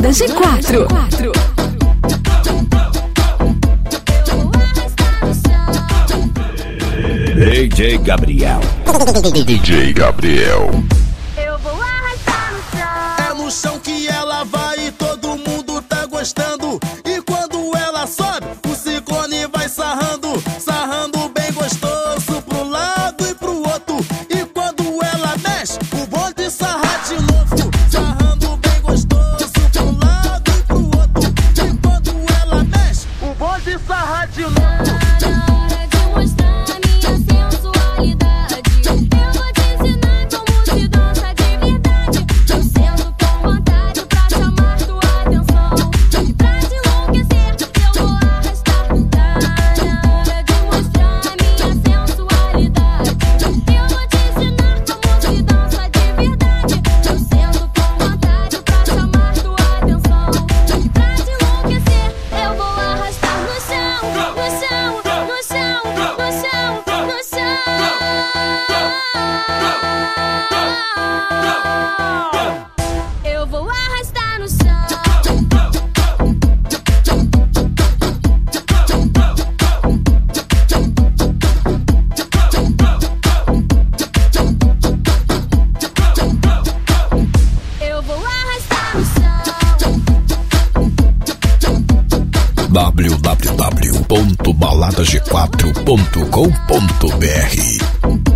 Balada G4. DJ Gabriel. DJ Gabriel. Eu vou arrastar no chão. É no chão que ela vai e todo mundo tá gostando. E quando ela sobe, o ciclone vai sarrando, sarrando bem gostoso pro lado e pro outro. E quando ela desce, o bonde sarra de novo, sarrando bem gostoso pro lado e pro outro. E quando ela desce, o bonde sarra de novo. www.baladag4.com.br